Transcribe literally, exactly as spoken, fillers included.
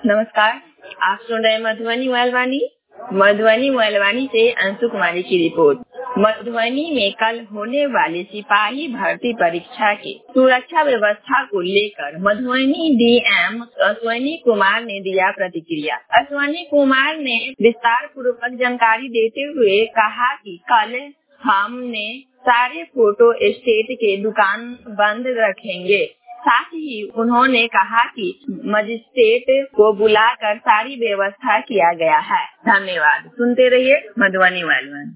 नमस्कार, आप सुन रहे हैं मधुबनी मोबाइल मधुबनी मोबाइल से अंशु कुमारी की रिपोर्ट। मधुबनी में कल होने वाली सिपाही भर्ती परीक्षा की सुरक्षा व्यवस्था को लेकर मधुबनी डीएम अश्विनी कुमार ने दिया प्रतिक्रिया। अश्विनी कुमार ने विस्तार पूर्वक जानकारी देते हुए कहा कि कल हमने सारे फोटो स्टेट के दुकान बंद रखेंगे। साथ ही उन्होंने कहा कि मजिस्ट्रेट को बुलाकर सारी व्यवस्था किया गया है। धन्यवाद। सुनते रहिए मधुबनी मोबाइल।